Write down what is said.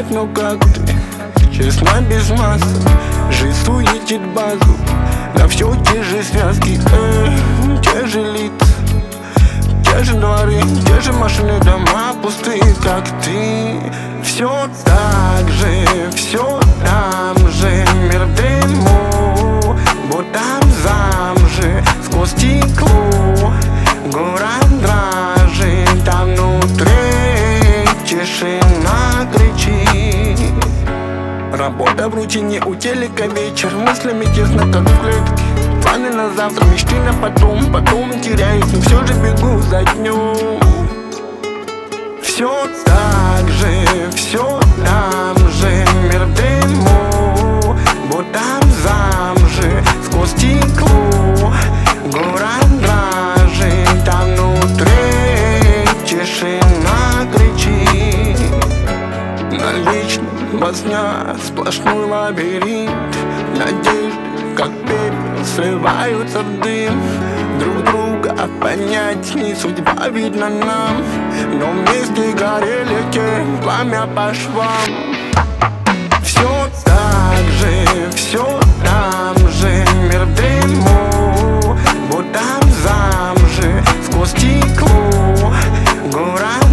понять, но как ты честно, без масок. Жизнь суетит базу, на все те же связки, те же лица, те же дворы, те же машины, дома пустые, как ты. Все так же, все там же, мир в дыму, будто зам же, сквозь стекло город дрожит, там внутри тишина кричит. Работа в рутине, у телека вечер, мыслями тесно, как в клетке. Планы на завтра, мечты на потом теряюсь, но все же бегу за днем. Все так же, все там же, мир в дыму, будто зам же, сквозь стекло город дрожит, там внутри тишина кричит. Наличный возня, сплошной лабиринт надежды, как пепел, срываются в дым. Друг друга понять не судьба, видно нам, но вместе горели тень, пламя по швам. Все так же, все там же, мир в дыму, будто зам же, сквозь стекло город